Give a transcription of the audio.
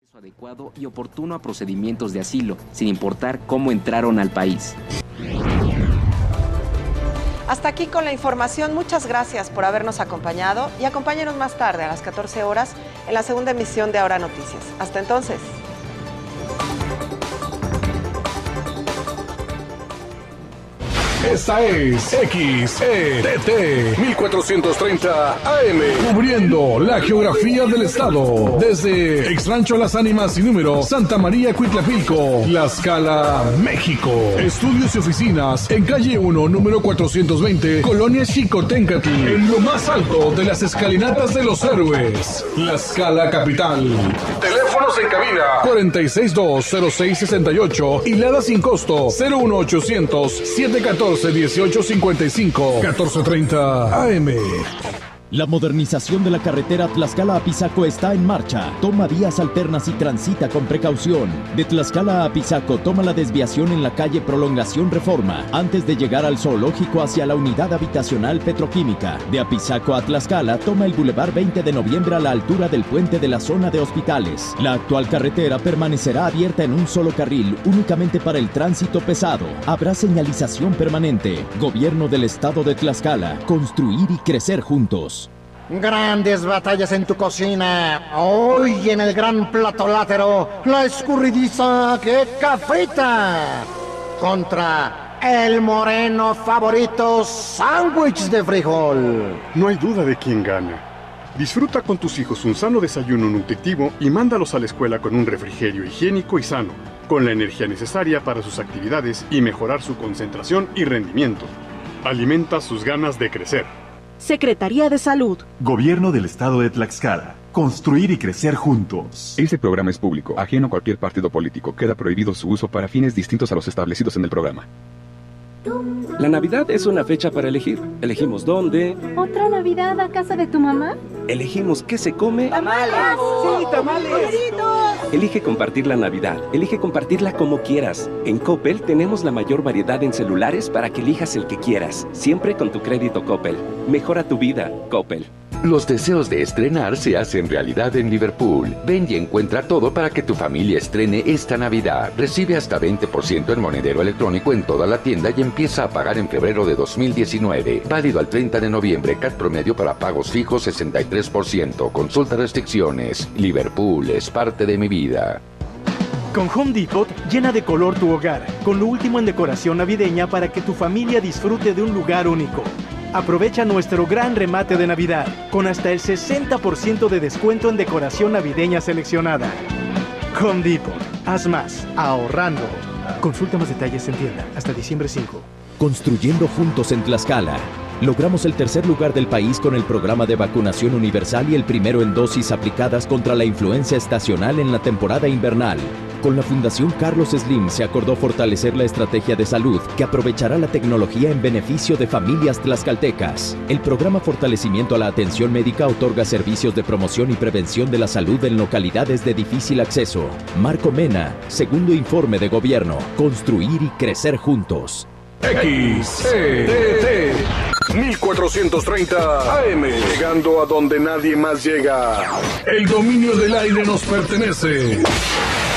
Adecuado y oportuno a procedimientos de asilo, sin importar cómo entraron al país. Hasta aquí con la información. Muchas gracias por habernos acompañado y acompáñenos más tarde a las 14 horas en la segunda emisión de Ahora Noticias. Hasta entonces. Esta es XETT 1430 AM, cubriendo la geografía del estado, desde Exrancho Las Ánimas y número Santa María Cuitlapilco, Tlaxcala, México. Estudios y oficinas en calle 1, número 420, Colonia Xicoténcatl, en lo más alto de las escalinatas de los héroes, Tlaxcala capital. Teléfonos en cabina 4620668 y Lada sin costo 01800 714 1855 1430 AM. La modernización de la carretera Tlaxcala-Apizaco está en marcha. Toma vías alternas y transita con precaución. De Tlaxcala a Apizaco, toma la desviación en la calle Prolongación Reforma, antes de llegar al zoológico hacia la unidad habitacional petroquímica. De Apizaco a Tlaxcala, toma el Boulevard 20 de Noviembre a la altura del puente de la zona de hospitales. La actual carretera permanecerá abierta en un solo carril, únicamente para el tránsito pesado. Habrá señalización permanente. Gobierno del Estado de Tlaxcala. Construir y crecer juntos. Grandes batallas en tu cocina. Hoy en el gran plato látero, la escurridiza queca frita contra el moreno favorito sándwich de frijol. No hay duda de quién gana. Disfruta con tus hijos un sano desayuno nutritivo y mándalos a la escuela con un refrigerio higiénico y sano, con la energía necesaria para sus actividades y mejorar su concentración y rendimiento. Alimenta sus ganas de crecer. Secretaría de Salud. Gobierno del Estado de Tlaxcala. Construir y crecer juntos. Este programa es público, ajeno a cualquier partido político. Queda prohibido su uso para fines distintos a los establecidos en el programa. La Navidad es una fecha para elegir. Elegimos dónde. ¿Otra Navidad a casa de tu mamá? Elegimos qué se come. ¡Tamales! ¡Sí, tamales! Elige compartir la Navidad. Elige compartirla como quieras. En Coppel tenemos la mayor variedad en celulares para que elijas el que quieras. Siempre con tu crédito Coppel. Mejora tu vida, Coppel. Los deseos de estrenar se hacen realidad en Liverpool. Ven y encuentra todo para que tu familia estrene esta Navidad. Recibe hasta 20% en monedero electrónico en toda la tienda y empieza a pagar en febrero de 2019. Válido al 30 de noviembre. CAT promedio para pagos fijos 63%. Consulta restricciones. Liverpool es parte de mi vida. Con Home Depot, llena de color tu hogar, con lo último en decoración navideña para que tu familia disfrute de un lugar único. Aprovecha nuestro gran remate de Navidad, con hasta el 60% de descuento en decoración navideña seleccionada. Home Depot, haz más, ahorrando. Consulta más detalles en tienda, hasta diciembre 5. Construyendo juntos en Tlaxcala. Logramos el tercer lugar del país con el programa de vacunación universal y el primero en dosis aplicadas contra la influenza estacional en la temporada invernal. Con la Fundación Carlos Slim se acordó fortalecer la estrategia de salud que aprovechará la tecnología en beneficio de familias tlaxcaltecas. El programa Fortalecimiento a la Atención Médica otorga servicios de promoción y prevención de la salud en localidades de difícil acceso. Marco Mena, segundo informe de gobierno. Construir y crecer juntos. XETT 1430 AM, llegando a donde nadie más llega. El dominio del aire nos pertenece.